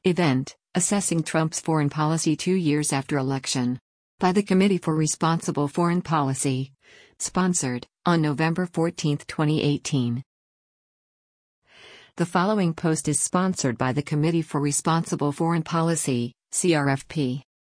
Event: Assessing Trump's Foreign Policy 2 Years After Election. By the Committee for Responsible Foreign Policy. Sponsored, on November 14, 2018. The following post is sponsored by the Committee for Responsible Foreign Policy, CRFP.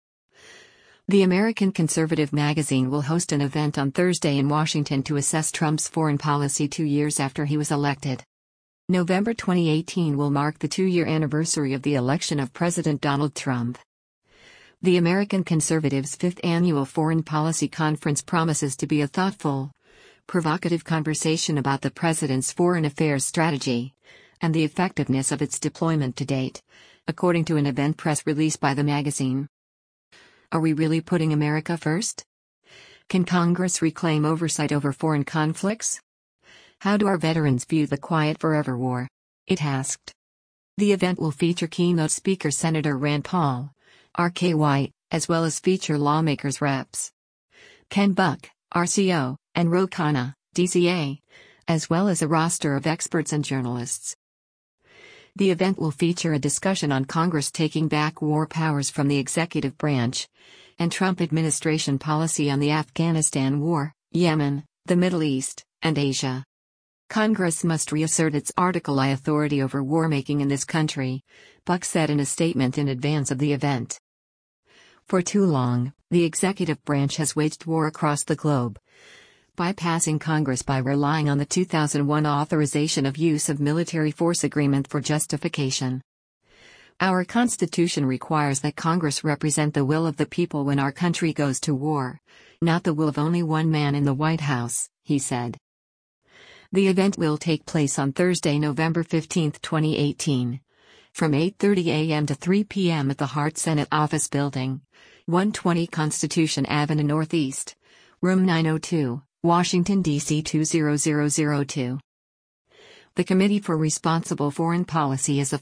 The American Conservative magazine will host an event on Thursday in Washington to assess Trump's foreign policy 2 years after he was elected. November 2018 will mark the 2-year anniversary of the election of President Donald Trump. The American Conservatives' 5th annual Foreign Policy Conference promises to be a thoughtful, provocative conversation about the president's foreign affairs strategy and the effectiveness of its deployment to date, according to an event press release by the magazine. Are we really putting America first? Can Congress reclaim oversight over foreign conflicts? How do our veterans view the quiet forever war? It asked. The event will feature keynote speaker Senator Rand Paul, R.K. White, as well as feature lawmakers Reps. Ken Buck, RCO, and Ro Khanna, DCA, as well as a roster of experts and journalists. The event will feature a discussion on Congress taking back war powers from the executive branch, and Trump administration policy on the Afghanistan war, Yemen, the Middle East, and Asia. Congress must reassert its Article I authority over war-making in this country, Buck said in a statement in advance of the event. For too long, the executive branch has waged war across the globe, bypassing Congress by relying on the 2001 Authorization of Use of Military Force Agreement for justification. Our Constitution requires that Congress represent the will of the people when our country goes to war, not the will of only one man in the White House, he said. The event will take place on Thursday, November 15, 2018, from 8:30 a.m. to 3 p.m. at the Hart Senate Office Building, 120 Constitution Avenue Northeast, Room 902, Washington, D.C. 20002. The Committee for Responsible Foreign Policy is a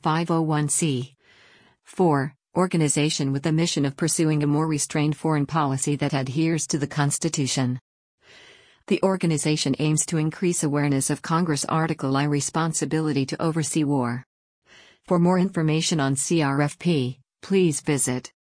501(c)(4) organization with the mission of pursuing a more restrained foreign policy that adheres to the Constitution. The organization aims to increase awareness of Congress' Article I responsibility to oversee war. For more information on CRFP, please visit